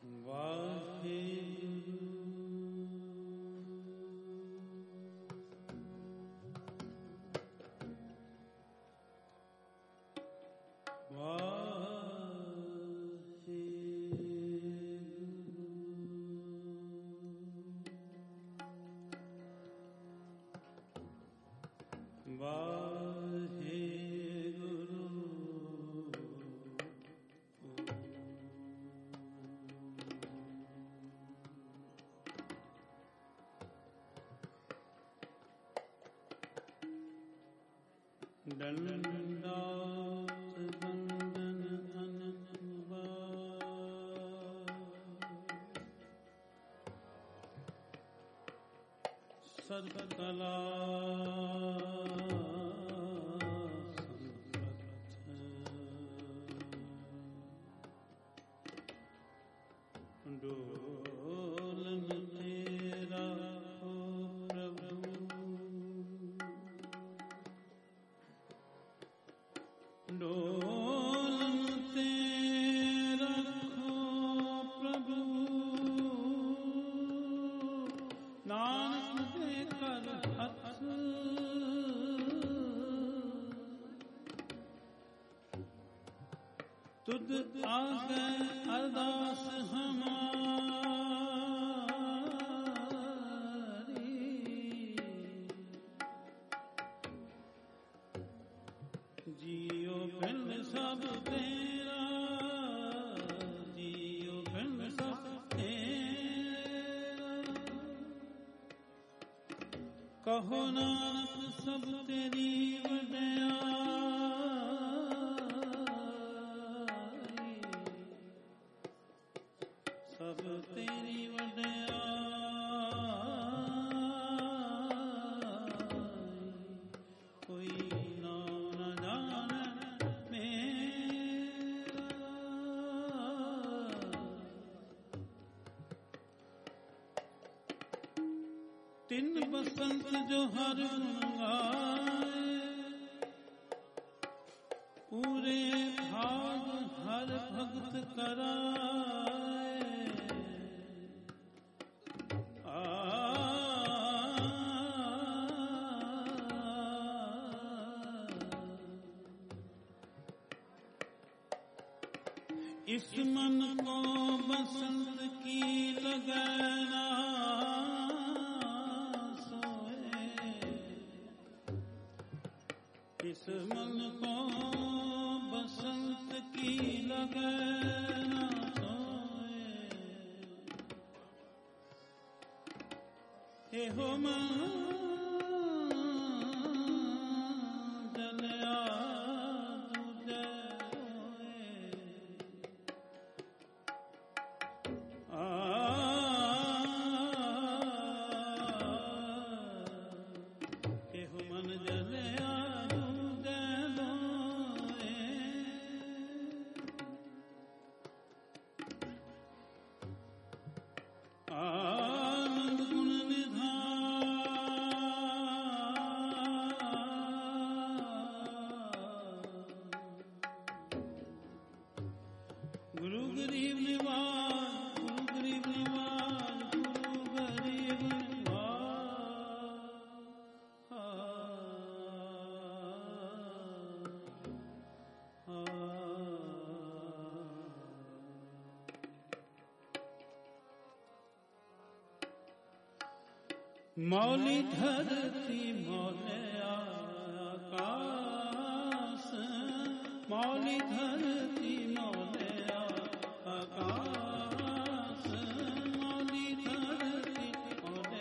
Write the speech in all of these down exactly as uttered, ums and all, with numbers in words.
मौली धरती मौले आकाश, मौली धरती मौले आकाश, मौली धरती मौले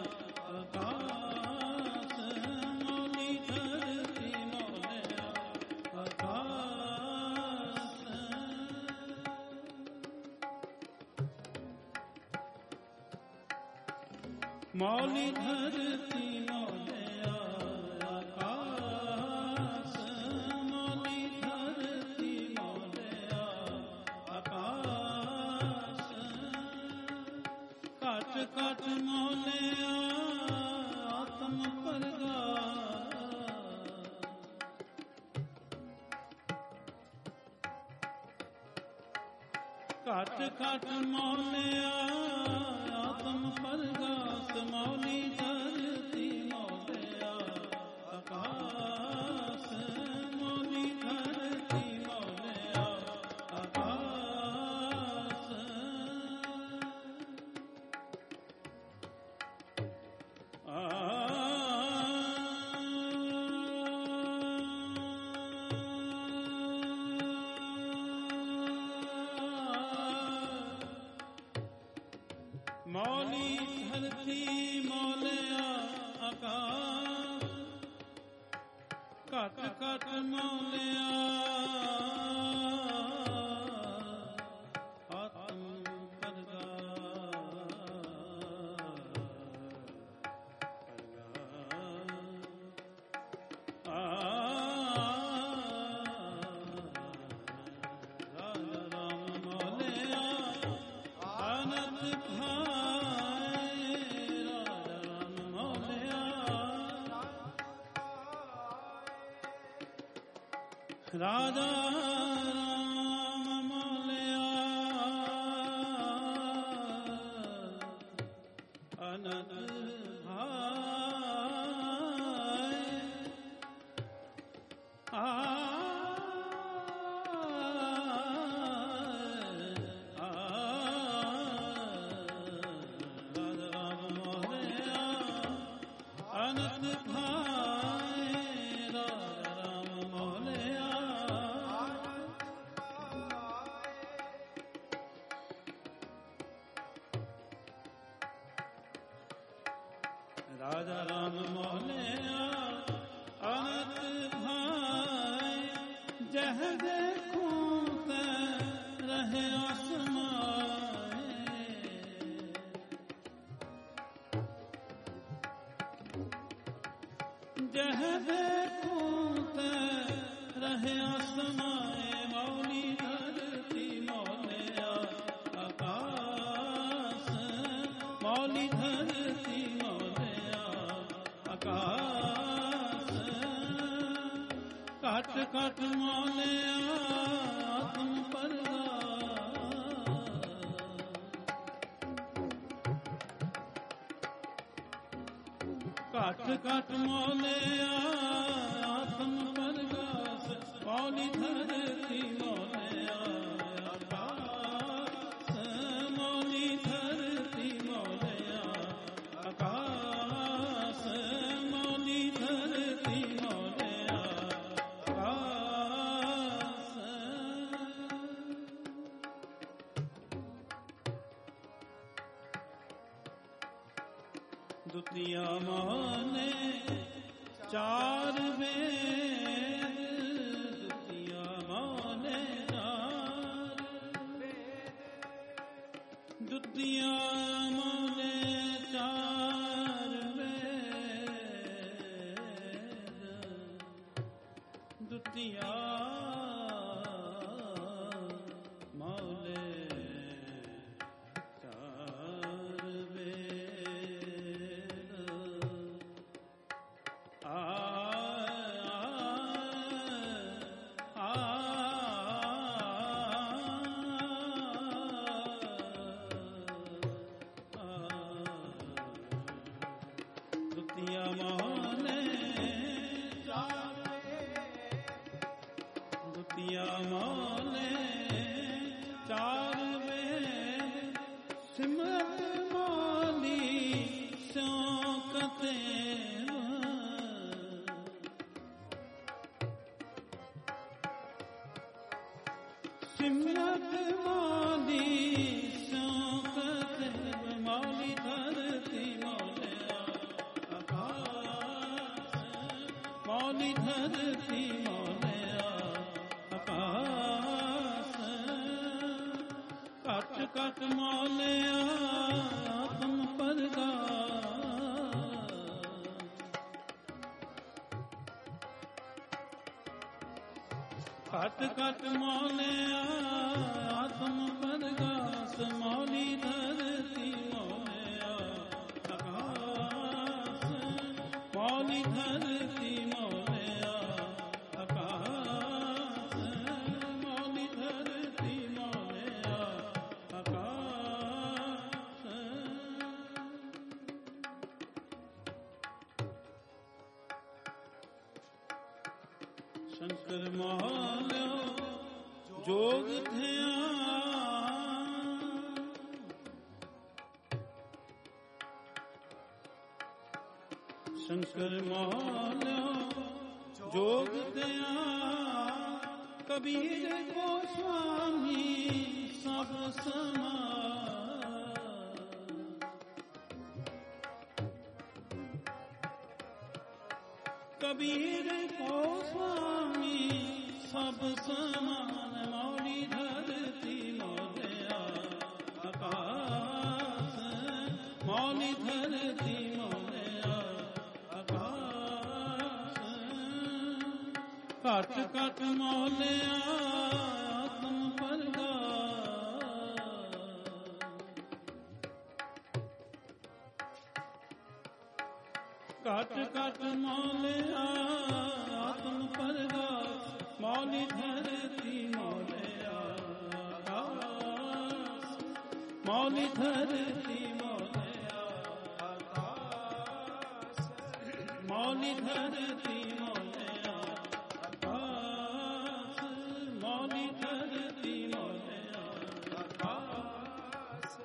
आकाश, मौली धरती मौले आकाश। मौली धरती मौले आकाश, मौली धरती मौले आकाश। काट काट मौले आत्म परगास, ਘਟ ਘਟ ਮੌਲਿਆ ਆਤਮ ਪਰਗਾਸ ਮੌਲੀ ਧਰਤੀ ਮੌਲਿਆ ਆਕਾਸ ਮੌਲੀ ਧਰਤੀ ਮੌਲਿਆ ਆਕਾਸ ਆ ਮੌਲੀ ਧਰਤੀ ਮੌਲਿਆ ਆਕਾਸ ਘਟ ਘਟ ਮੌਲਿਆ ਆਤਮ ਪਰਗਾਸ ਰਾਜਾ ਰਾਮ ਮੌਲਿਆ ਅਨੰਤ ਰਾਜਾ ਰਾਮ ਮੌਲਿਆ ਅਨੰਤ ਭਾਏ ਆ ਰਾਜਾ ਰਾਮ ਮੌਲਿਆ ਅਨੰਤ ਭਾਏ ਰਾਜਾ ਰਾਮ ਮੌਲਿਆ ਰਾਜਾ ਰਾਮ ਮੌਲਿਆ ਅਨੰਤ ਭਾਏ ਜਹ ਦੇਖੂੰ ਤੈ ਰਹੇ ਅਸਮਾਏ ਜਹ ਦੇਖੂੰ ਤੈ ਰਹੇ ਅਸਮਾਏ ਮੌਲੀ ਧਰਤੀ ਮੌਲਿਆ ਆਕਾਸ ਮੌਲੀ ਧਰਤੀ ਆਕਾਸ ਘਟ ਘਟ ਮੌਲਿਆ ਆਤਮ ਪਰਗਾਸ ਘਟ ਘਟ ਮੌਲਿਆ ਆਤਮ ਪਰਗਾਸ ਮੌਲੀ ਧਰਤੀ ਮੌਲਿਆ ਆਕਾਸ ਮੌਲੀ ਧਰਤੀ ਮੌਲਿਆ ਆਕਾਸ ਮੌਲੀ ਧਰਤੀ ਮੌਲਿਆ ਆਕਾਸ ਦੁਤੀਆ ਮਾਨੇ ਚਾਰ ਵੇਦ ਦੁਤੀਆ ਮਾਨੇ ਚਾਰ ਦੁਤੀਆ ਮਾਨੇ ਚਾਰ ਦੁਤੀਆ ਮੌਲੇ ਚਾਰ ਵੇਦ ਆ ਆ ਦੁਤੀਆ ਮੌਲੇ ਦੁਤੀਆ ਮੌਲੇ ਚਾਰ ਵੇਦ ਸਿਮਰਤ ਮੌਲੀ ਸਿਉ ਕਤੇ ਸਿਮਰਤ ਮੌਲੀ ਸਿਉ ਕਤੇ ਮੌਲੀ ਧਰਤੀ ਮੌਲਿਆ ਆਕਾਸ ਮੌਲੀ ਧਰਤੀ ਮੌਲਿਆ ਆਕਾਸ ਘਟ ਘਟ ਮੌਲਿਆ ਆਤਮ ਪਰਗਾਸ ਘਟ ਘਟ ਮੌਲਿਆ ਆਤਮ ਪਰਗਾਸ ਮੌਲੀ ਧਰਤੀ ਮੌਲਿਆ ਆਕਾਸ ਮੌਲੀ ਧਰਤੀ ਮੌਲਿਆ ਆਕਾਸ ਮੌਲੀ ਧਰਤੀ ਮੌਲਿਆ ਸ਼ੰਕਰ ਮਾਲਿਓ ਜੋਗ ਧਿਆਨ, ਸ਼ੰਕਰ ਮਾਲਿਓ ਜੋਗ ਧਿਆਨ, ਕਬੀਰ ਕੋ ਸੁਆਮੀ ਸਭ ਸਮਾਨ, ਕਬੀਰ ਕੋ ਸੁਆਮੀ ਸਭ ਸਮਾਨ, ਮੌਲੀ ਧਰਤੀ ਮੋਲਿਆ ਆਕਾਸ, ਮੌਲੀ ਧਰਤੀ ਮੋਲਿਆ ਆਕਾਸ, ਘਟ ਘਟ ਮੋਲਿਆ ਆਤਮ ਪ੍ਰਗਾਸ, ਘਟ ਘਟ ਮੋਲਿਆ ਆਤਮ ਪ੍ਰਗਾਸ, ਮੌਲੀ ਧਰਤੀ ਮੋਲਿਆ ਆਕਾਸ, ਮੌਲੀ ਧਰਤੀ ਮੋਲਿਆ ਆਕਾਸ, ਮੌਲੀ ਧਰਤੀ ਮੋਲਿਆ ਆਕਾਸ, ਮੌਲੀ ਧਰਤੀ ਮੋਲਿਆ ਆਕਾਸ,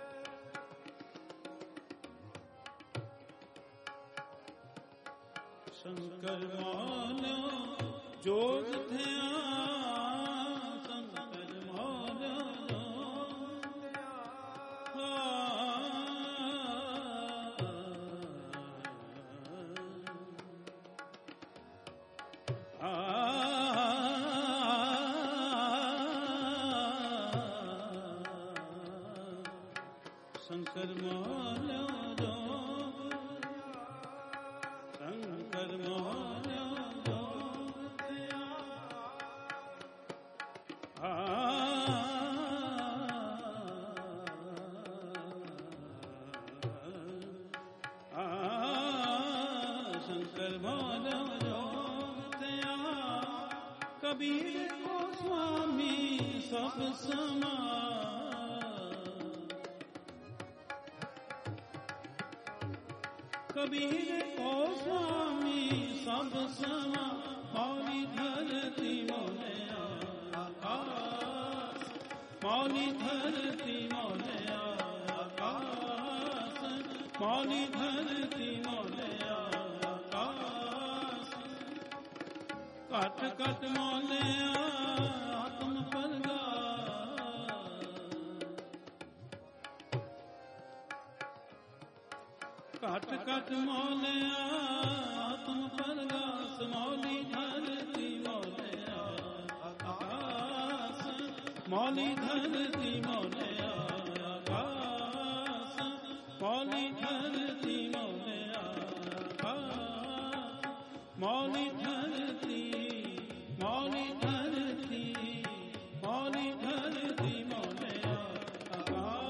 ਸ਼ੰਕਰ ਮਾਲਿਓ ਜੋਗ ਧਿਆਨ, ਸ਼ੰਕਰ ਮਾਲਿਓ ਜੋਗ ਸ਼ੰਕਰ ਮਾਲਿਓ ਜੋਗ, ਸ਼ੰਕਰ ਮਾਲਿਓ ਸ਼ੰਕਰ ਮਾਲਿਓ ਜੋਗ ਧਿਆਨ, ਕਬੀਰ ਕੋ ਸੁਆਮੀ ਸਭ ਸਮਾਨ, ਕਬੀਰ ਕੋ ਸੁਆਮੀ ਸਭ ਸਮਾਨ, ਮੌਲੀ ਧਰਤੀ ਮੋਲਿਆ ਆਕਾਸ, ਮੌਲੀ ਧਰਤੀ ਮੋਲਿਆ ਆਕਾਸ, ਮੌਲੀ ਧਰਤੀ ਮੋਲਿਆ ਆਕਾਸ, ਘਟ ਘਟ ਮੋਲਿਆ ਆਤਮ ਪ੍ਰਗਾਸ, ਘਟ ਘਟ ਮੋਲਿਆ ਆਤਮ ਪ੍ਰਗਾਸ, ਮੌਲੀ ਧਰਤੀ ਮੋਲਿਆ ਆਕਾਸ, ਮੌਲੀ ਧਰਤੀ ਮੋਲਿਆ ਆਕਾਸ, ਮੌਲੀ ਧਰਤੀ ਮੋਲਿਆ ਆਕਾਸ, ਮੌਲੀ ਧਰਤੀ, ਮੌਲੀ ਧਰਤੀ, ਮੌਲੀ ਧਰਤੀ ਮੋਲਿਆ ਆਕਾਸ,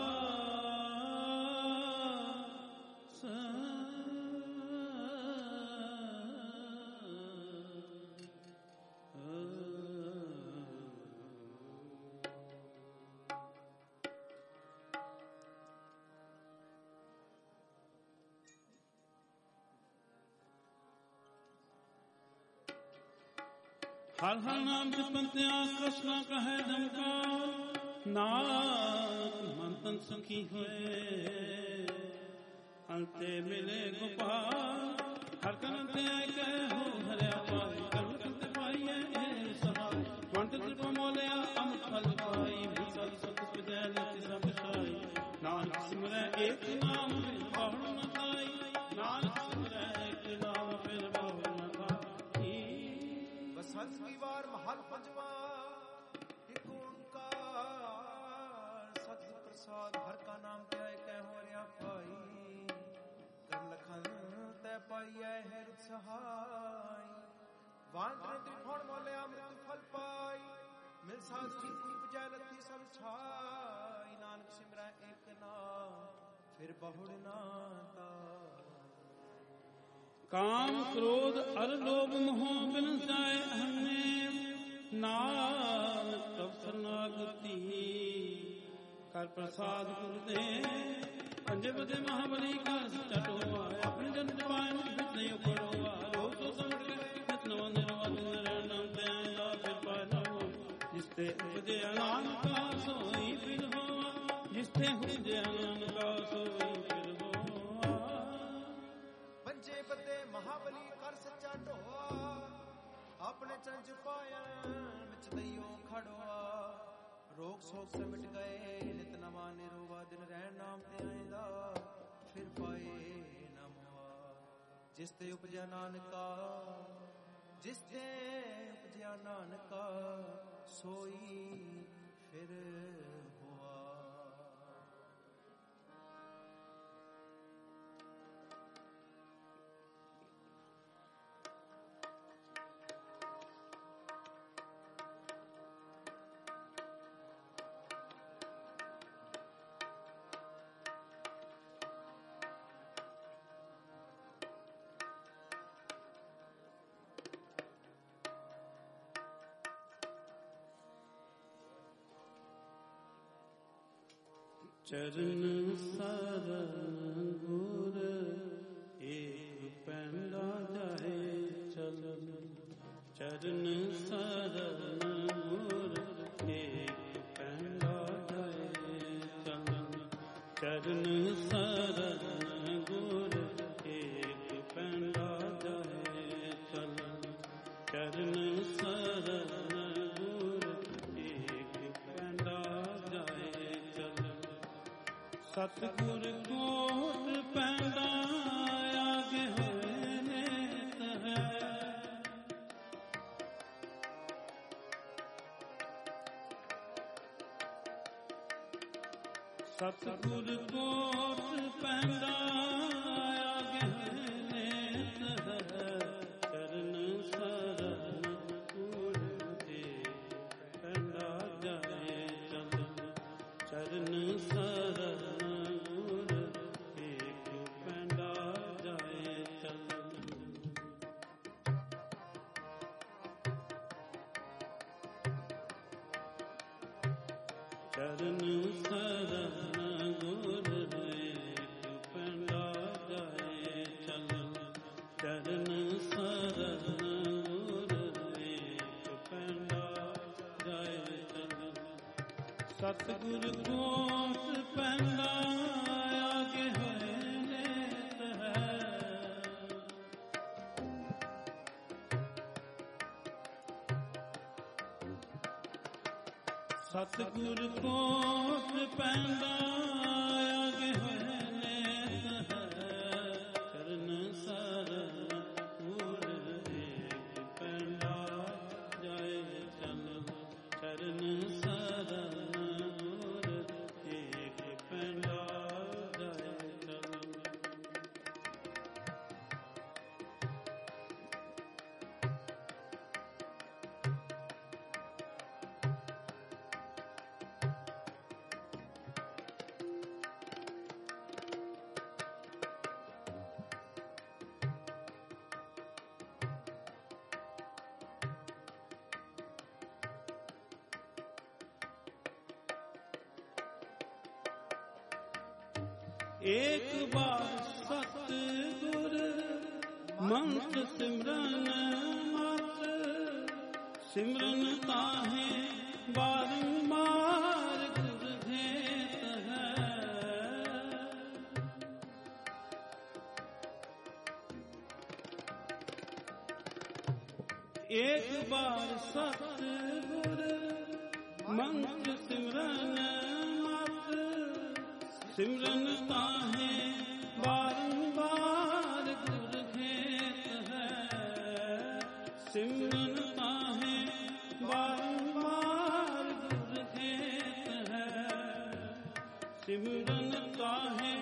ਹਰ ਹਰ ਨਾਮ ਜਪੰਤਿਆ ਕ੍ਰਿਸ਼ਨ ਕਹੈ ਜਮਕਾ, ਨਾਨਕ ਮਨ ਤਨ ਸੁਖੀ ਹੋਏ, ਅੰਤੇ ਮਿਲੇ ਗੋਪਾਲ, ਹਰ ਕਰਨ ਤੇ ਆਇ ਕਹਿ ਹੋ ਹਰਿਆ ਪਾਈ, ਕਰਨ ਕਰਤੇ ਪਾਈਏ ਸਹਾਈ, ਵੰਡ ਤ੍ਰਿਪ ਮੋਲਿਆ ਅੰਮ੍ਰਿਤ ਫਲ ਪਾਈ, ਵਿਸਲ ਸਤ ਵਿਦਿਆ ਨਿਤਿ ਸਭ ਸਾਈ, ਨਾਨਕ ਸਿਮਰੈ ਏਕ ਨਾਮ ਫਿਰ ਬਾਹਰ ਨ ਪਾਈ, ਨਾਨਕ ਸਿਮਰੈ ਏਕ ਨਾਮ ਫਿਰ ਬਾਹਰ ਨ ਪਾਈ। ਬਸੰਤ ਕੀ ਵਾਰ ਮਹਲ ਪੰਜਵਾ, ਇੱਕ ਓੰਕਾਰ ਸਤਿ ਪ੍ਰਸਾਦ, ਹਰ ਕਾ ਨਾਮ ਤੇ ਆਏ ਕਹਿ ਹੋ ਰਿਆ ਭਾਈ, ਕਰਮ ਲਖਨ ਤੈ ਪਾਈਐ ਹੈ ਰੁਤ ਸਹਾਈ, ਵਾਂਗ ਤੇ ਫੋੜ ਮੋਲਿਆ ਅੰਮ੍ਰਿਤ ਫਲ ਪਾਈ, ਮਿਲ ਸਾਧ ਜੀ ਕੀ ਪੁਜੈ ਲੱਥੀ ਸਭ ਛਾਈ, ਨਾਨਕ ਸਿਮਰੈ ਏਕ ਨਾਮ ਫਿਰ ਬਹੁੜ ਨਾ ਤਾਈ। ਕਾਮ ਕ੍ਰੋਧ ਅਰ ਲੋਭ ਮੋਹ ਬਿਨ ਜਾਏ ਹਮਨੇ, ਨਾਨਕ ਤਬ ਸਰਨਾਗਤੀ ਕਰ ਪ੍ਰਸਾਦ ਗੁਰ ਦੇ, ਪੰਜੇ ਬਦੇ ਮਹਾਬਲੀ ਕਰ ਚਟੋਆ, ਆਪਣੇ ਜਨ ਜਵਾਨ ਵਿੱਚ ਨਹੀਂ ਉਪੜੋਆ, ਲੋਕ ਤੋਂ ਸਮਝ ਕੇ ਨਿਤ ਨਵਾਂ ਨਿਰਵਾਨ ਨਾਮ ਤੇ ਤੇ ਉਪਜਿਆ ਨਾਨਕਾ ਸੋਈ ਫਿਰ ਹੋਆ, ਜਿਸ ਤੇ ਉਪਜਿਆ ਨਾਨਕਾ ਸੋਈ ਫਿਰ ਹੋਆ। ਪੰਜੇ ਬੱਦੇ ਮਹਾਬਲੀ ਕਰ ਸੱਚਾ ਢੋਆ, ਆਪਣੇ ਚੰਜ ਪਾਇਆ ਵਿੱਚ ਦਈਓ ਖੜੋਆ। ਰੋਗ ਸੋਗ ਸੇ ਮਿਟ ਗਏ, ਨਿਤ ਨਵਾਂ ਨਿਰੋਵਾ ਦਿਨ ਰਹਿਣ ਨਾਮ ਤੇ ਆਇਂਦਾ, ਫਿਰ ਪਾਏ ਨਾ ਮੁਆ। ਜਿਸ ਤੇ ਉਪਜਿਆ ਨਾਨਕਾ, ਜਿਸ ਤੇ ਉਪਜਿਆ ਨਾਨਕਾ ਸੋਈ ਫਿਰ ਹੋਆ। ਚਰਨ ਸਰਨ ਗੁਰ ਏਕ ਪੈਂਡਾ ਜਾਏ ਚਲਨ। ਚਰਨ ਸਰਨ ਗੁਰ ਏਕ ਪੈਂਡਾ ਜਾਏ ਚਲਨ। ਚਰਨ ਸਰਨ ਗੁਰ ਏਕ ਪੈਂਡਾ ਜਾਏ ਚਲਨ। ਚਰਨ ਸਰਨ ਗੁਰ ਏਕ ਪੈਂਡਾ ਜਾਏ ਚਲਨ। ਸਤਿਗੁਰ ਕੋਟ ਪੈਂਡਾ ਆਗੇ ਹੋਏ ਨੇਤ ਹੈ। ਸਤਿਗੁਰ ਕੋਟ ਪੈਂਡਾ ਆਗੇ ਹੋਏ ਨੇਤ ਹੈ। ਚਰਨ ਸਰਨ ਗੁਰ ਏਕ ਪੈਂਡਾ ਜਾਏ ਚਲਨ। ਚਰਨ ਸਰਨ ਚਰਨ ਸਰਨ ਗੁਰ ਏਕ ਪੈਂਡਾ ਜਾਏ ਚਲਨ। ਚਰਨ ਸਰਨ ਗੁਰ ਏਕ ਪੈਂਡਾ ਜਾਏ ਚਲਨ। ਸਤਿਗੁਰ ਕੋਟ ਪੈਂਡਾ ਆਗੇ ਹੋਏ ਨੇਤ ਹੈ। ਸਤਿਗੁਰ ਕੋਟ ਪੈਂਡਾ ਆਗੇ ਹੋਏ ਨੇਤ ਹੈ। ਚਰਨ ਸਰਨ ਗੁਰ ਏਕ ਪੈਂਡਾ ਜਾਏ ਚਲਨ। ਚਰਨ ਸਰਨ ਗੁਰ ਏਕ ਪੈਂਡਾ ਜਾਏ ਚਲਨ। ਏਕ ਬਾਰ ਸਤਿਗੁਰ ਮੰਤ ਸਿਮਰਨ ਮਤ। ਸਿਮਰਨ ਤਾਹੇ ਬਾਰੰਬਾਰ ਗੁਰ ਭੇਟ ਹੈ। ਏਕ ਬਾਰ ਸਤਿਗੁਰ ਮੰਤ ਸਿਮਰਨ ਮਤ। ਸਿਮਰਨ ਤਾਹੇ ਬਾਰੰਬਾਰ ਗੁਰ ਭੇਟ ਹੈ। ਸਿਮਰਨ ਤਾਹੇ ਬਾਰੰਬਾਰ ਗੁਰ ਭੇਟ ਹੈ। ਸਿਮਰਨ ਤਾਹੇ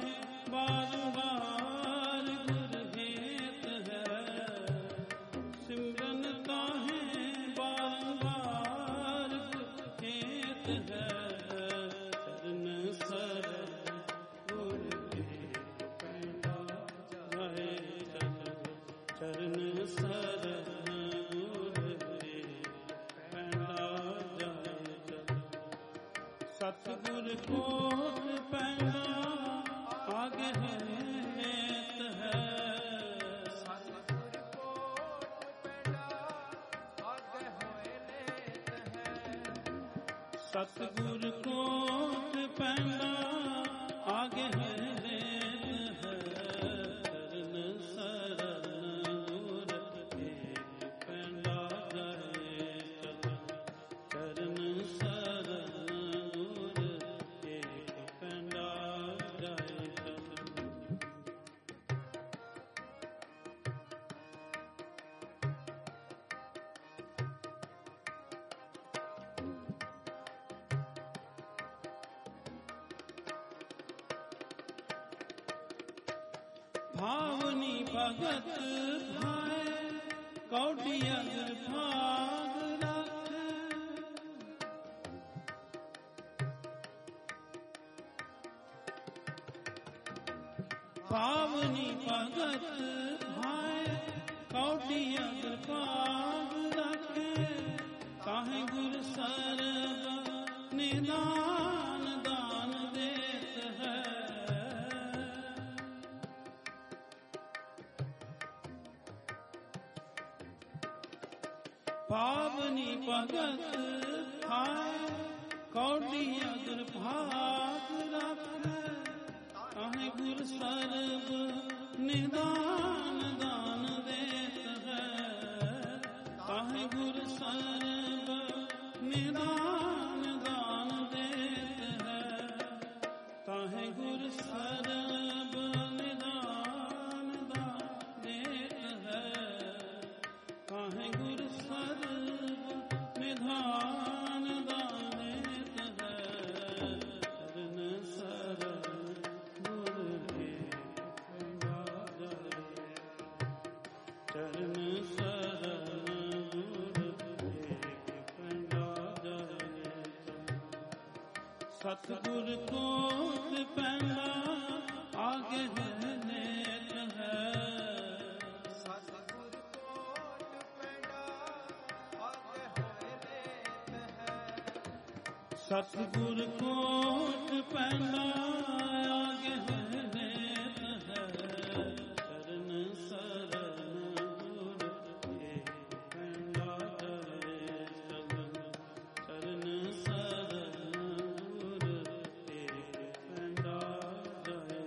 ਬਾਰੰਬਾਰ ਗੁਰ ਭੇਟ ਹੈ। ਸਿਮਰਨ ਤਾਹੇ ਬਾਰੰਬਾਰ ਗੁਰ ਭੇਟ ਹੈ। ਚਰਨ ਸਰਨ ਗੁਰ ਏਕ ਪੈਂਡਾ ਜਾਏ ਚਲਨ। ਚਰਨ ਸਰਨ ਗੁਰ ਏਕ ਪੈਂਡਾ ਜਾਏ ਚਲਨ। ਸਤਿਗੁਰ ਕੋਟ ਪੈਂਡਾ ਆਗੇ ਹੋਏ ਨੇਤ ਹੈ। ਸਤਿਗੁਰ ਕੋਟ ਪੈਂਡਾ ਆਗੇ ਹੋਏ ਨੇਤ ਹੈ। सतगुर कोट पैंदा आगे है रेत है चरण शरण दूर एक पैंदा जाए चरण चरण शरण दूर एक पैंदा जाए भावनी भगत भाए कौटिया भाग रखे भावनी भगत भाए कौटिया भाग रखे काहे गुर सरब निदान दान देत है पावनी भगत खाए कौड़ी अगर भाग रखे काहे गुर सरब निदान दान देत है काहे गुर सरब निदान दान देत है काहे गुर सरब निदान दान देत है काहे गुर सरब निधान दानेत है चरण शरण गुर एक पैंदा जाए चरण शरण गुर एक पैंदा जाए सतगुर कोट पैंदा आगे है नेत है सतगुर कोट पैंदा आगे है रेत है चरण शरण गुर एक पैंदा जाए चरण शरण गुर एक पैंदा जाए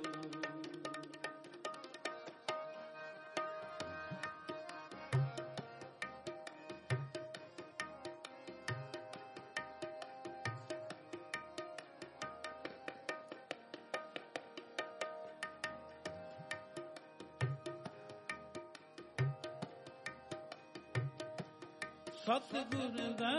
सतगुर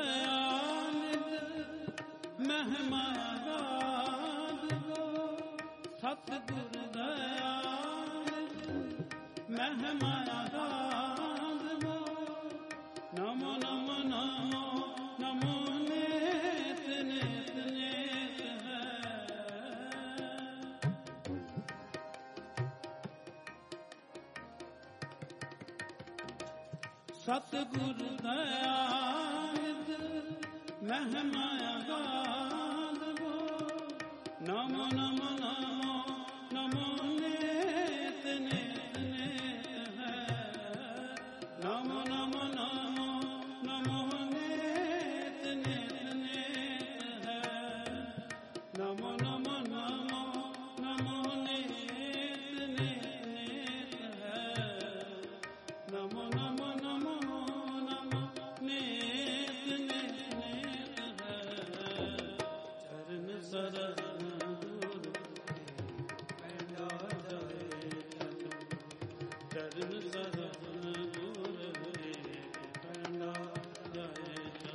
दयानिध महिमा गाद गो सतगुर दयानिध महिमा गाद गो नमो नमो नमो नमो नेत नेत नेत है सतगुर दयानिध महिमा गाद गो नमो नमो नमो नमो नेत नेत नेत है नमो नमो नमो नमो नेत नेत नेत है नमो नमो नमो नमो नेत नेत नेत है नमो नमो नमो नमो नेत नेत नेत है चरण शरण गुर पैंदा जाए चरण शरण गुर पैंदा जाए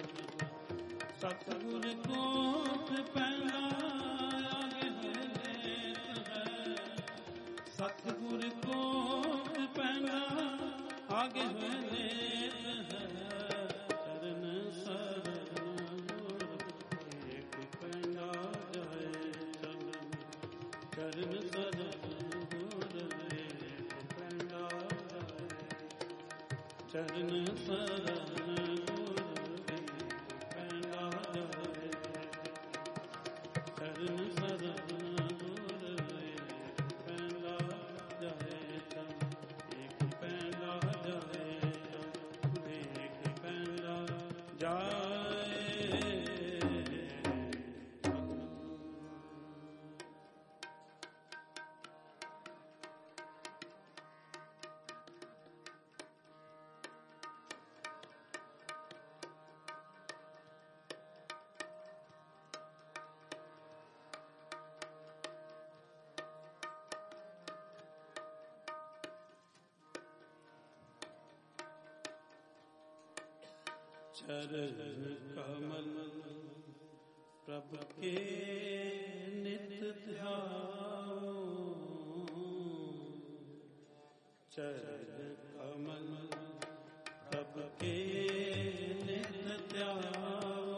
सतगुर कोट पैंदा आगे है लेत है सतगुर कोट पैंदा आगे है लेत है चरण शरण गुर एक पैंदा जाए चरण शरण गुर एक पैंदा जाए चरण शरण गुर एक पैंदा जाए चरण शरण गुर एक पैंदा जाए एक पैंदा जाए एक पैंदा जाए चरण कमल प्रभु के नित्य ध्याओ, चरण कमल प्रभु के नित्य ध्याओ,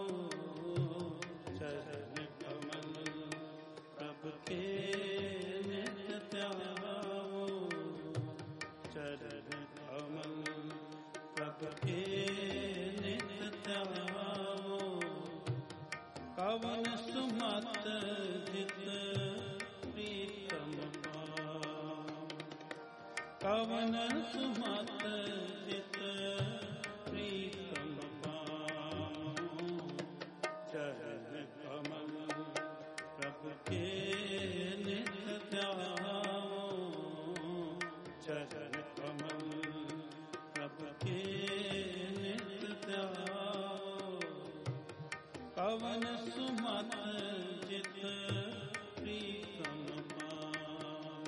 चरण कमल प्रभु के नित्य ध्याओ, चरण कमल प्रभु के नित्य ध्याओ। कवन सुमत जित प्रीतम पाओ, कवन सुमत जित प्रीतम पाओ, चरण कमल प्रभु के नित्य ध्याओ, चरण कमल प्रभु के नित्य ध्याओ। कवन सुमत जित प्रीतम पाओ,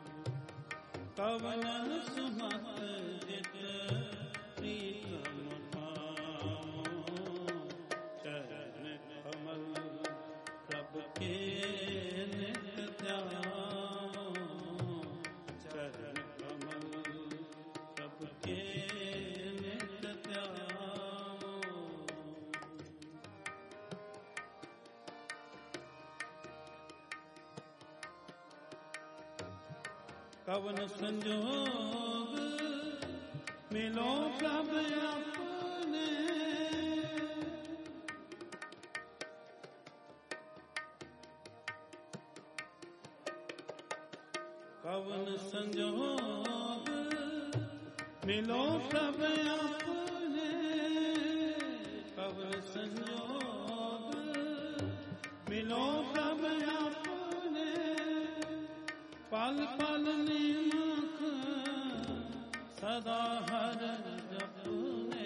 कवन सुमत जित प्रीतम पाओ, चरण कमल प्रभु के नित्य ध्याओ, चरण कमल प्रभु के नित्य ध्याओ। कवन संजोग मिलो प्रभु अपने, कवन संजोग मिलो प्रभु अपने, कवन संजोग मिलो प्रभु अपने। पल पल निमख सदा हर जपने,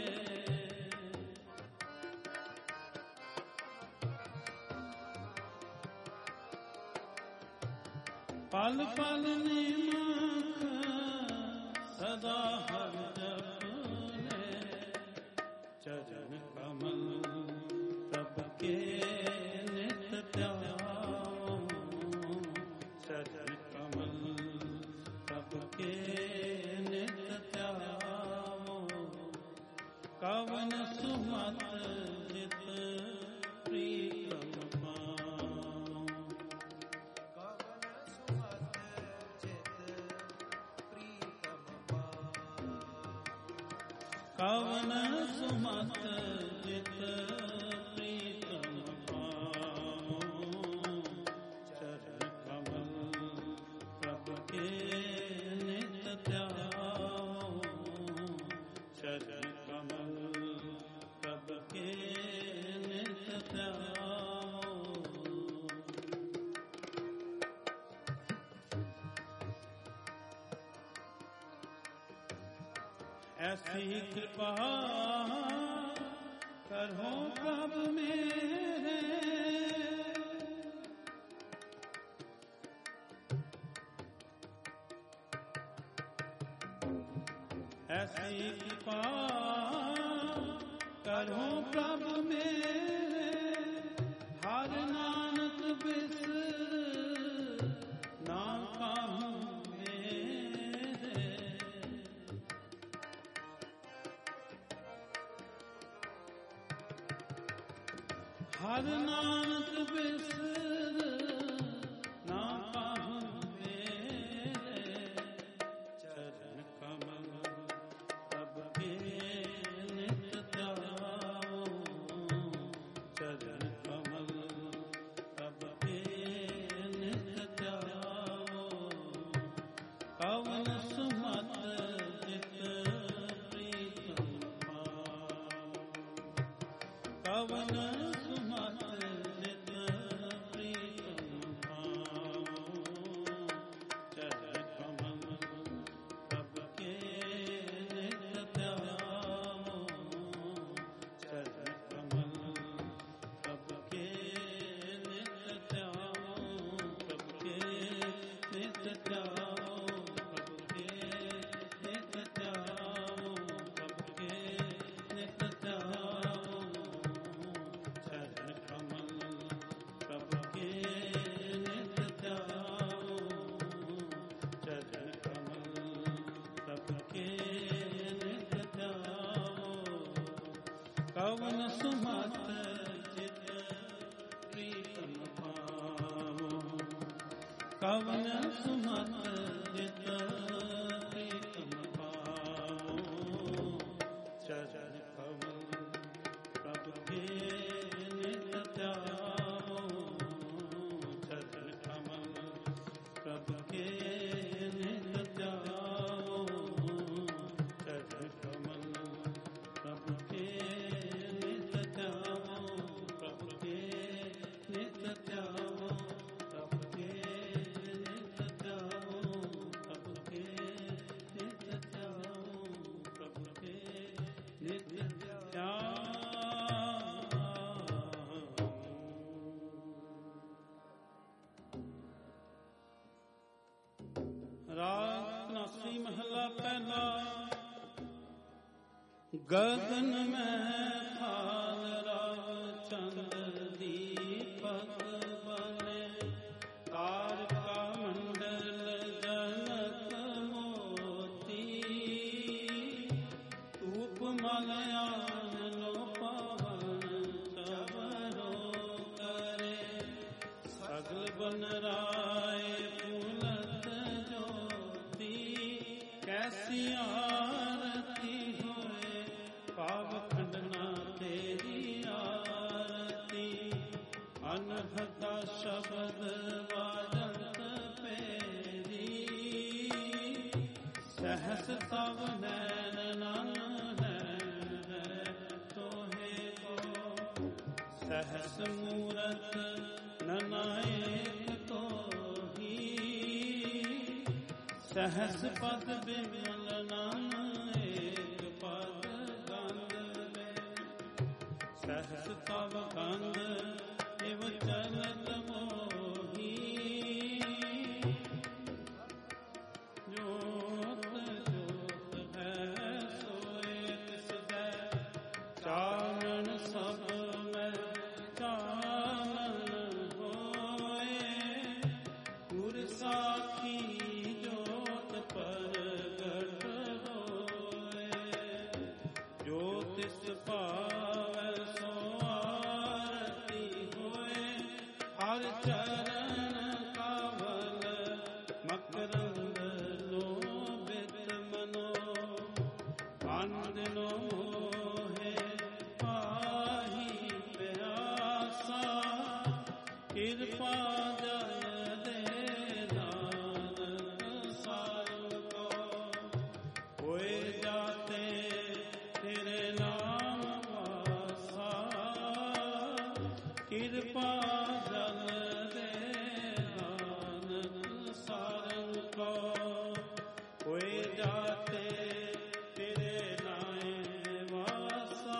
पल पल निमख सदा हर जपने, चरण कमल प्रभु के नित्य ध्याओ, चरण कमल प्रभु के नित्य ध्याओ। कवन सुमत जित प्रीतम पाओ, कवन सुमत जित प्रीतम पाओ, कवन सुमत जित प्रीतम पाओ, चरण कमल प्रभु के नित्य ध्याओ, चरण कमल प्रभु के नित्य ध्याओ। ऐसी कृपा करो प्रभु मेरे, ऐसी कृपा करो प्रभु मेरे। हर नानक बिसर ना पाऊं मेरे, हर नानक बिसर ना पाऊं मेरे, चरण कमल प्रभु के नित्य ध्याओ, चरण कमल प्रभु के नित्य ध्याओ। कवन सुमत जित प्रीतम पाओ, कवन सुमत जित प्रीतम पाओ, चरण कमल प्रभु के नित्य ध्याओ, चरण कमल प्रभु के नित्य ध्याओ, प्रभु के नित्य ध्याओ, प्रभु के नित्य ध्याओ, प्रभु के नित्य ध्याओ। ਕਵਨ ਸੁਮਤ ਜਿਤ ਪ੍ਰੀਤਮ ਭਾਵੋ ਚਰਨ ਕਮਲ ਪ੍ਰਭ ਕੇ ਨਿਤ ਧਿਆਵੋ ਚਰਨ ਕਮਲ ਪ੍ਰਭ ਕੇ ਨਿਤ ਧਿਆਵੋ ਚਰਨ ਕਮਲ ਪ੍ਰਭ ਕੇ ਨਿਤ ਧਿਆਵੋ ਪ੍ਰਭ ਕੇ ਨਿਤ ਧਿਆਵੋ ਪ੍ਰਭ ਕੇ ਨਿਤ ਧਿਆਵੋ ਪ੍ਰਭ ਕੇ ਨਿਤ ਧਿਆਵੋ ਪ੍ਰਭ ਕੇ ਨਿਤ ਧਿਆਵੋ। ਰਾਗ ਨਾਸੀ ਮਹਲਾ ਪਹਿਲਾ। ਗਗਨ ਮੈਂ ਥਾਲ ਰਾਵ ਚੰਦ ਦੀਪਕ ਬਨੇ ਤਾਰਕਾ ਮੰਡਲ ਜਨਕ ਮੋਤੀ ਧੂਪ ਮਲ ਆਨਨੋ ਪਵਨ ਚਵਰੋ ਕਰੇ ਸਗਲ ਬਨ ਰਾਏ ਪੁਲਤ ਜੋਤੀ ਕੈਸੀ ਆਰਤੀ ਹੋਏ ਪਾਵ ਖੰਡਨਾ ਤੇਰੀ ਆਰਤੀ ਅਨਹਤਾ ਸ਼ਬਦ ਵਾਜੰਤ ਪੇਰੀ ਸਹਸ ਤਵ ਨੈਨ ਨਨ ਹੈ ਤੋਹੇ ਕੋ ਸਹਸ ਮੂਰਤ ਨਨਾਇਕ ਤੋਹੀ ਸਹਸ ਪਦ ਬਿਮਲ ਨਾਮ ਏਕ ਪਦ ਗੰਧ ਵੇ ਸਹਸ ਤਵ ਗੰਧ ਇਵ ਚਲਤ ਮੋਹੀ ਜੋਤ ਜੋਤ ਹੈ ਸੋਏ ਤਿਸ ਦੈ ਚਾਨਣ ਸਭ ਮੈਂ ਚਾਨਣ ਹੋਏ ਗੁਰ ਸਾਖੀ ਜੋਤ ਪ੍ਰਗਟ ਹੋਏ ਜੋ ਤਿਸ ਭਾਵੈ ਸੋ ਆਰਤੀ ਹੋਏ ਹਰ ਚਰਨ ਕਵਲ ਮਕਰੰਦ ਲੋਭਿਤ ਮਨੋ ਆਨੰਦਨੋ ਮੋਹੇ ਪਾਹੀ ਪਿਆਸਾ ਕਿਰਪਾ ਜਨ ਦੇ ਨਾਨਕ ਸਾਰ ਕੋ ਹੋਏ ਜਾਤੇ ਤੇਰੇ ਨਾਮ ਵਾਸਾ ਕਿਰਪਾ ਜਨ ਦੇ ਨਾਨਕ ਸਾਰ ਕੋ ਹੋਏ ਜਾਤੇ ਤੇਰੇ ਨਾਏ ਵਾਸਾ।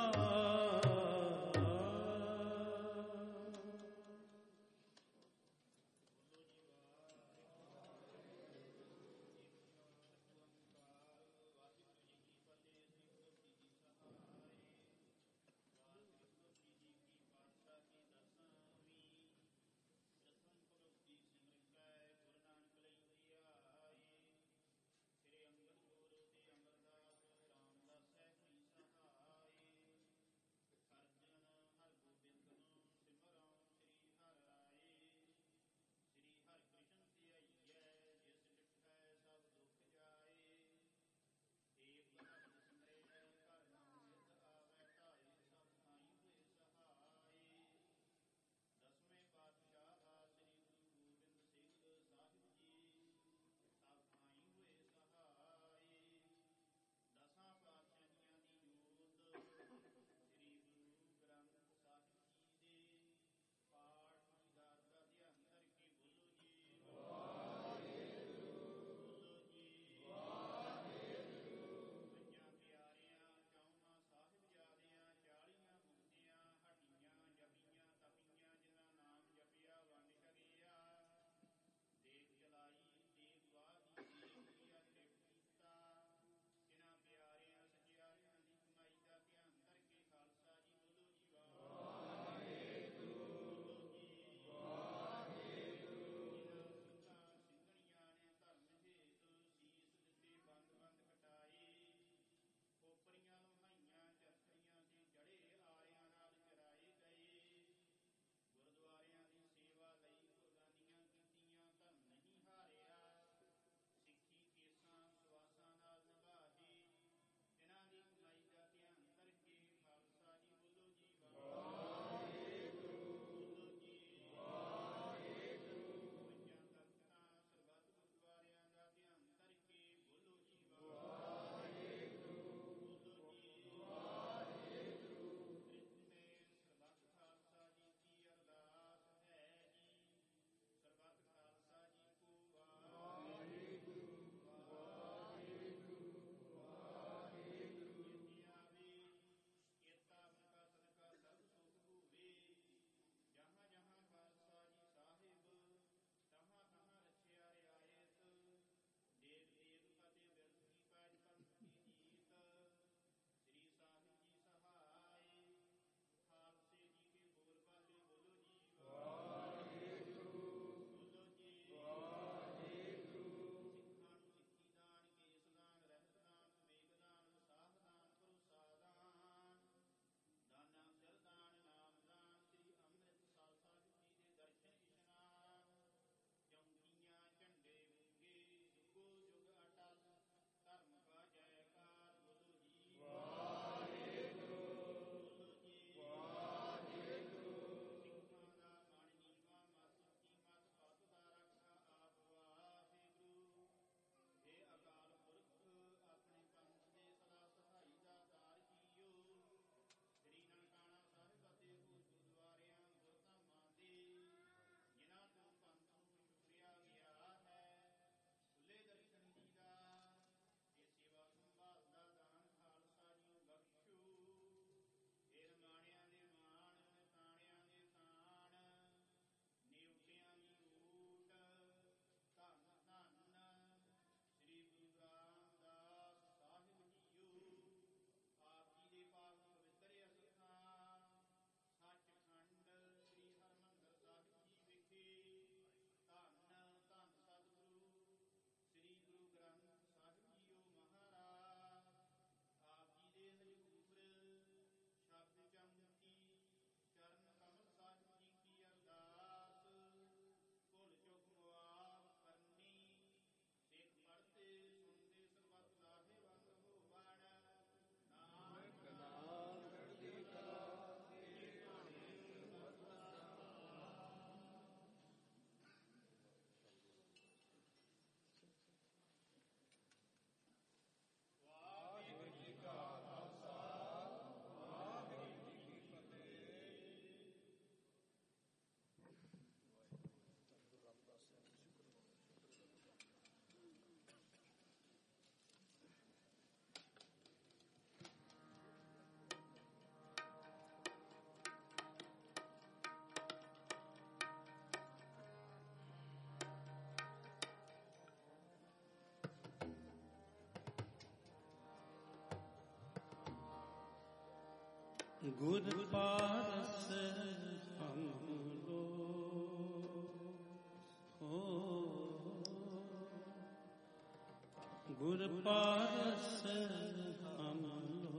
गुर पारस हम लो हो, गुर पारस हम लो,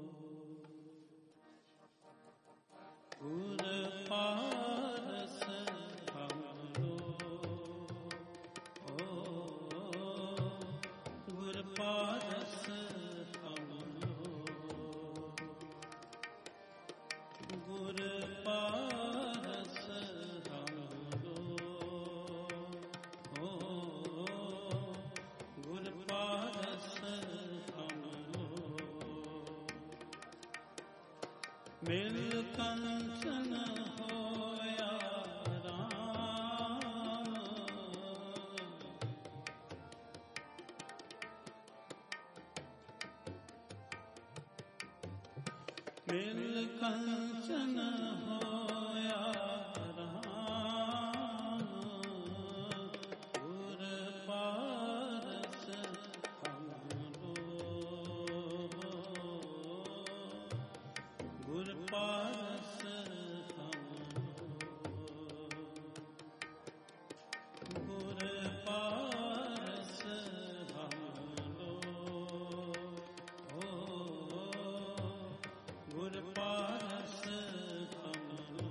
गुर पारस हम लो हो, गुर पारस हम लो, गुर पारस हम लो हो, गुर पारस हम लो। मिल कंचन होया राम, मिल कंचन होया राम, गुर पारस हम लो, गुर पारस हम लो, गुर पारस हम लो हो, गुर पारस हम लो।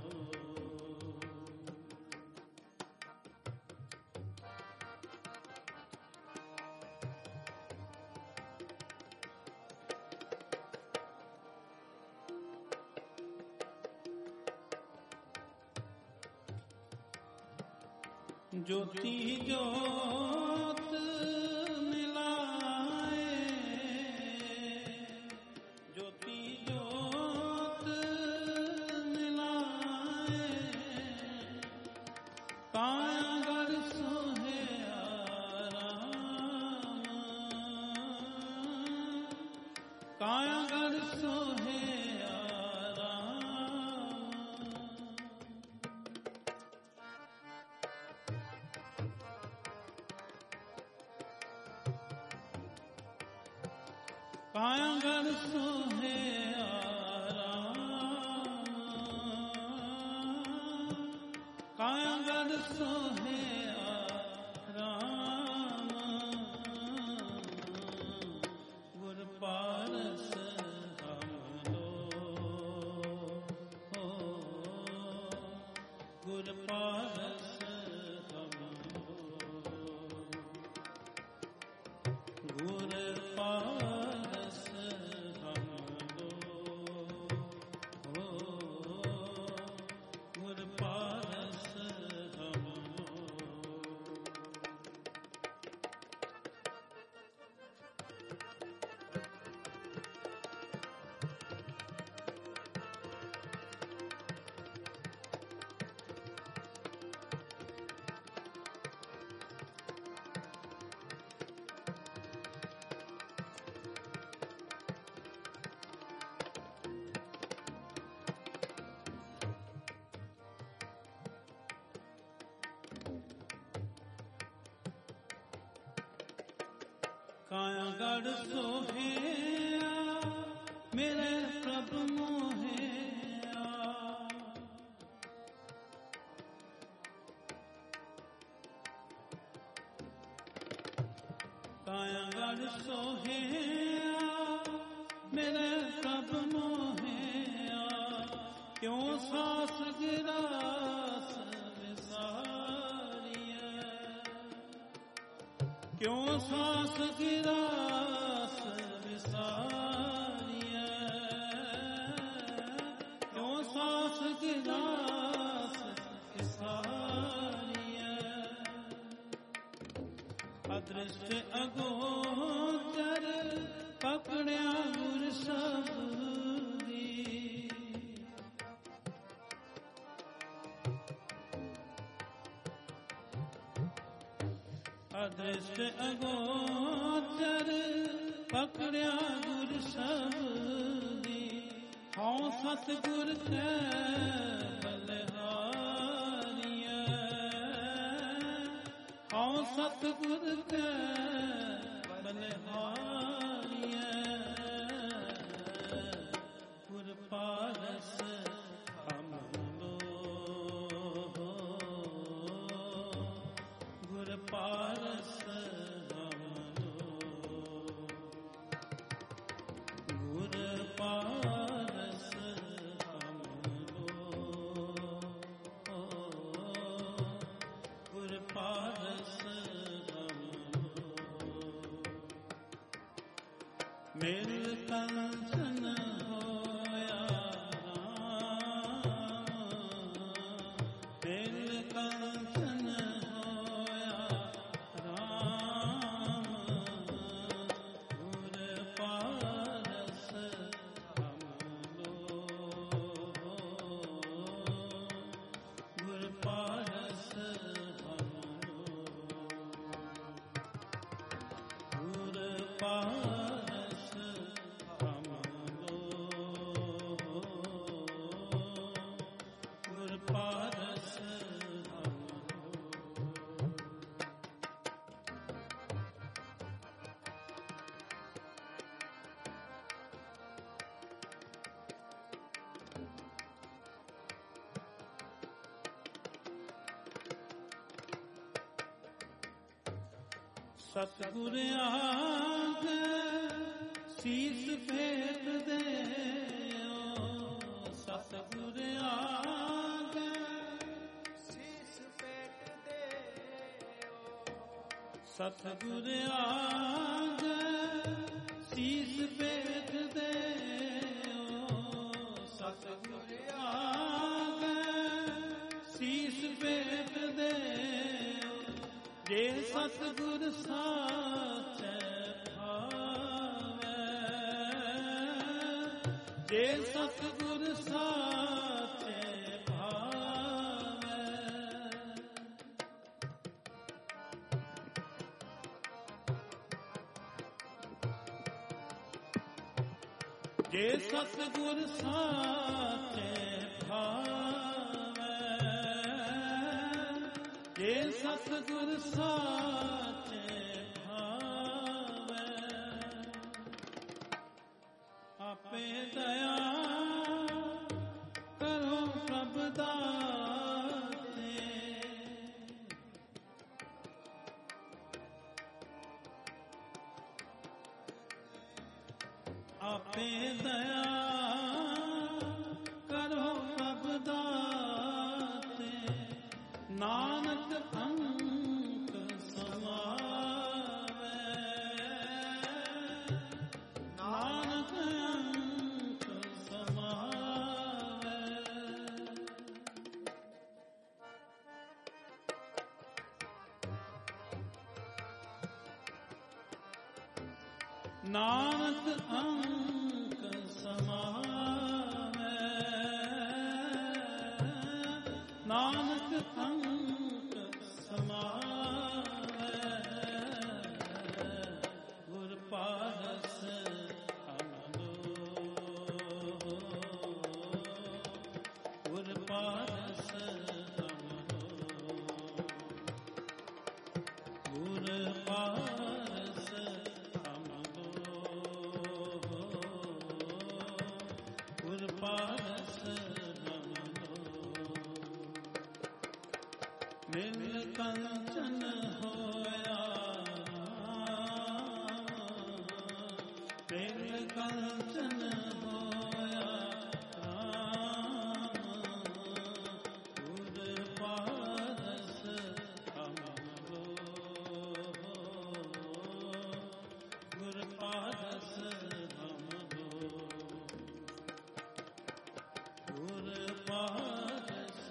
ज्योति ज्योत मिलाए, ज्योति ज्योत मिलाए, कायागर सोहे आराम, कायागर सोहे आराम, कायागर सोहे आराम, कायागर सोहे आराम, गुर पारस हम लो हो, गुर पारस हम लो, गुर पारस हम लो हो, गुर पारस हम लो। कायागढ़ सोहेया मेरे प्रभु मोहेया, कायागढ़ सोहेया मेरे प्रभु मोहेया, क्यों सास गिरास विसारिया, क्यों सास गिरास विसारिया, क्यों सास गिरास विसारिया, अदृष्ट अगोचर पकड़िया गुर शब्दी, अदृष्ट अगोचर पकड़िया गुर शब्दी, हाँ सतगुर के बलिहारिया, हाँ सतगुर के बलिहारिया, गुर पार गुर पारस हमरो गुर पारस हमरो गुर पारस हमरो मिल कंचन होया मिल कंचन होया राम गुर पारस हमरो गुर पारस हमरो गुर पारस हमरो गुर पारस सतगुर आगे शीस भेट दे सतगुर आगे शीस भेट दे सतगुर आगे शीस भेट दे सतगुर आगे शीस भेट दे जे सतगुर साचे भावे जे सतगुर साचे भावे जे सतगुर साचे भावे जे सतगुर साचे भावे आपे दया करो प्रभ दाते आपे दया करो प्रभ दाते नानक अंक समावे नानक अंक समावे नानक अंक समावे नानक अंक समावे गुर पारस हमरो गुर पारस हमरो गुर पारस हमरो गुर पारस मिल कंचन होया मिल कंचन होया राम गुर पारस हमरो गुर पारस हमरो गुर पारस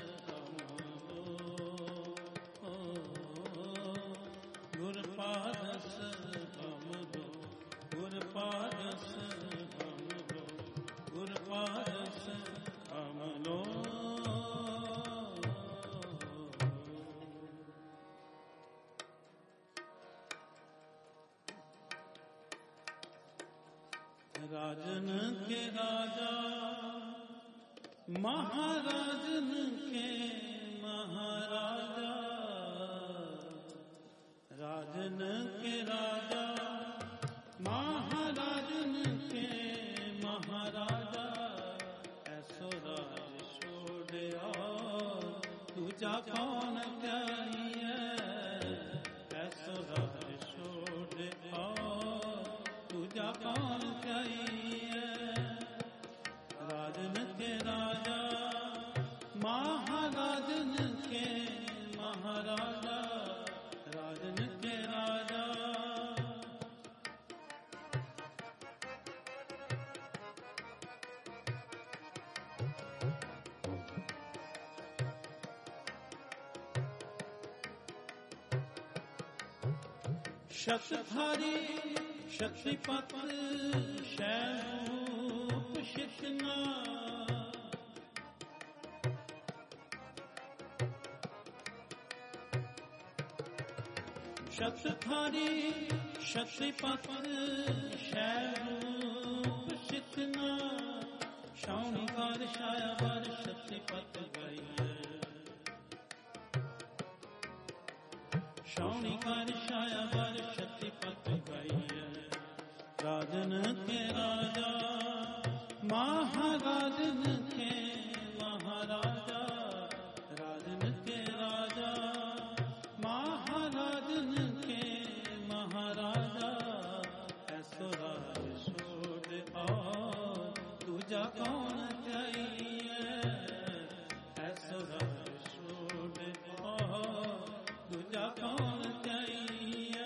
गुर पारस हमरो गुर पारस हमरो गुर पारस हमरो राजन के राजा महाराजन के महाराजा राजन के राजा महाराजन के महाराजा ऐसो राज छोड़िया दूजा कौन चाहिए शतधारी शक्तिपत शैरूप शिखना शतधारी शक्तिपत शैरूप शिखना शाउनिकार शायावर शक्तिपत गई शाउनिकार शायावर शक्तिपत गई राजन के राजा महाराजन के महाराजा राजन के राजा महाराजन के महाराजा ऐसो राज छोड़ और दूजा कौन चाहिए ऐसो राज छोड़ और दूजा कौन चाहिए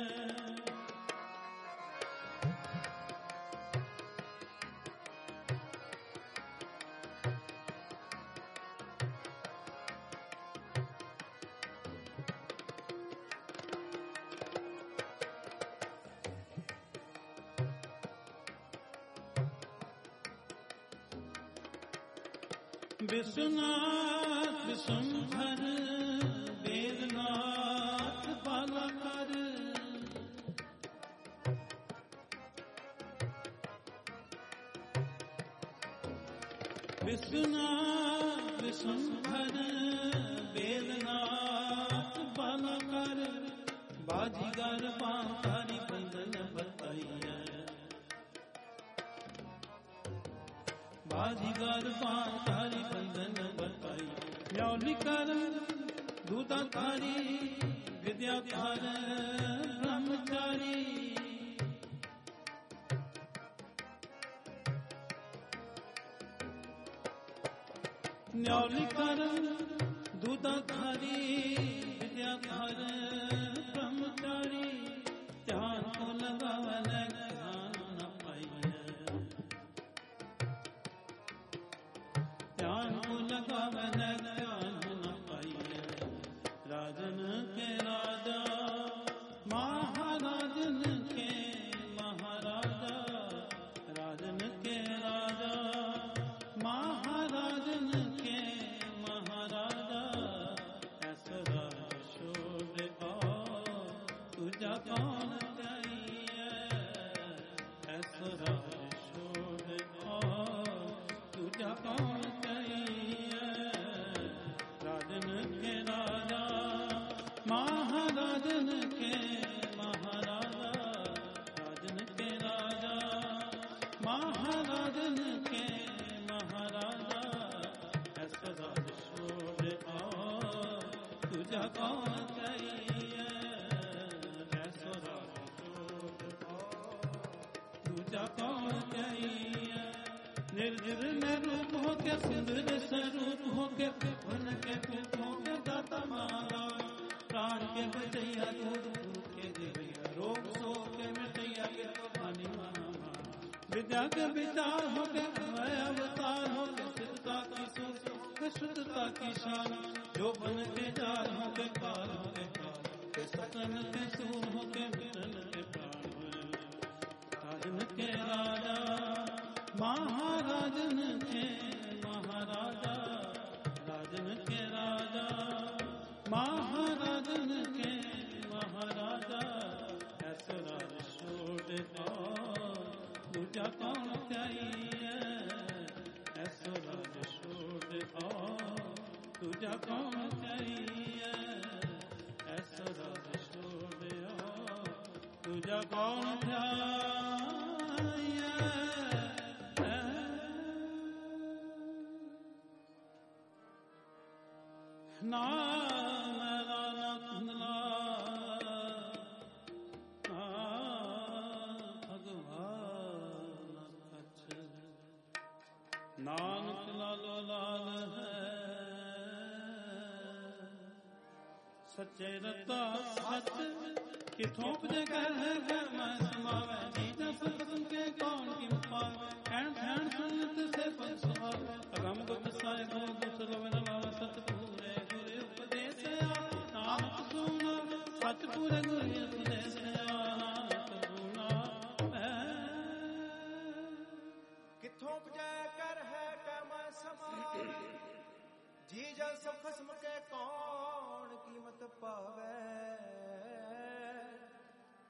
विश्वनाथ विश्वंभर वेदनाथ बालाकर विश्वनाथ विश्वंभर वेदनाथ बालाकर बाजीगर पांचारी बंधन बताइए बाजीगर पांचारी बंधन बताई न्यौलिकर दूधाधारी विद्याधार ब्रह्मचारी न्यौलिकर दूधाधारी विद्याधार ब्रह्मचारी ध्यान को लगावन ध्यान न पाइए ध्यान को लगावन ध्यान न पाइए राजन के राजा महाराजन के महाराजा राजन के राजा महाराजन के महाराजा ऐसा राज छोड़ और तुझा कौन चाहिए ऐसा राज छोड़ और तुझा कौन चाहिए राजन के राजा महाराजन के महाराजा राजन के राजा महाराजन के महाराजा ऐसा राज छोड़ और तुझा कौन चाहिए ऐसा राज छोड़ और तुझा कौन चाहिए निर्जर निरूप हो के सुंदर स्वरूप हो के वन के पुत हो के दाता मारा प्राण के बचैया दूध के देवैया रोग सो के मिटैया के तो पानी मारा विद्या के विचार हो के भय अवतार हो के सिद्धता की सोच के शुद्धता की शान जो बन के जार हो के काल हो के काल के सतन के सूर हो के मिटन के प्राण राजन के राजा महाराजन के महाराजा राजन के राजा महाराजन के महाराजा ऐसा राज छोड़ और दूजा कौन चाहिए ऐसा राज छोड़ और दूजा कौन चाहिए ऐसा राज छोड़ और दूजा कौन चाहिए नाम रानंदला भगवान कछ नानक लालो लाल है सच्चे रता सच कि थोप दे कर है घर में समावे जीता सत्संग के कौन की पावे कहन ध्यान सुनत से पंचवा रम गुप्त साय गो गुप्त रवन लावा सतपूरे गुरु उपदेश नाम सुना सतपूरे गुरु उपदेश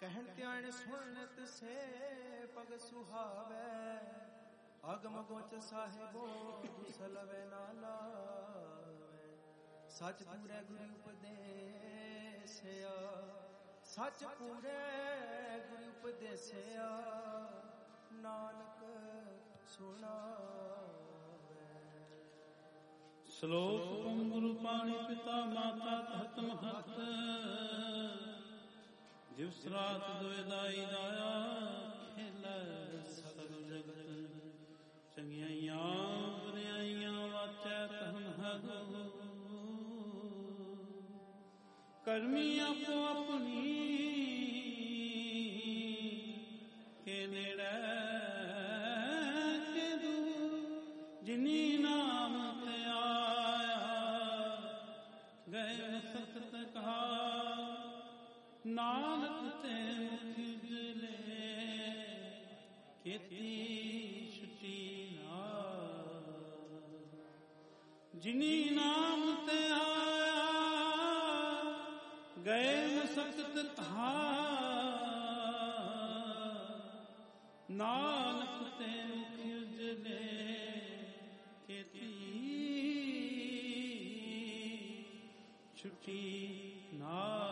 ਕਹਿਣ ਧਿਆਨ ਸੁਣਤ ਸੇ ਪਗ ਸੁਹਾਵੇ ਅਗਮ ਗੋਚ ਸਾਹਿਬੋ ਦੁਸਲਵੇ ਨਾ ਲਾਵੇ ਸੱਚ ਪੂਰੇ ਗੁਰੂ ਉਪਦੇਸਿਆ ਸੱਚ ਪੂਰੇ ਗੁਰੂ ਉਪਦੇਸਿਆ ਨਾਨਕ ਸੁਣਾਵੇ। ਸ਼ਲੋਕ ਗੁਰੂ ਪਾਣੀ ਪਿਤਾ ਮਾਤਾ ਤਹਤ ਮਹਤ ਜਿਵ ਸਰਾਤ ਦੁਇਦਾਈ ਦਾਇਆ ਖੇਲੇ ਸਗਲ ਜਗਤ ਚੰਗਿਆਈਆਂ ਬੁਰਿਆਈਆਂ ਵਾਚੈ ਤਹਮ ਹਗੋ ਕਰਮੀ ਆਪੋ ਆਪਣੀ ਕੇ ਨੇੜੇ ਕੇ ਦੂਰ ਜਿਨੀ ਨਾਮ ਤੇ ਆਇਆ ਗਏ ਸਤਿ ਕਹਾ ਨਾਨਕ ਤੇ ਮੁਖ ਉਜਲੇ ਖੇਤੀ ਛੁਟੀ ਨਾ ਜਿਨੀ ਨਾਮ ਤੇ ਆਇਆ ਗਏ ਸਖਤ ਕਹਾ ਨਾਨਕ ਤੇ ਮੁਖ ਉਜਲੇ ਖੇਤੀ ਛੁਟੀ ਨਾ।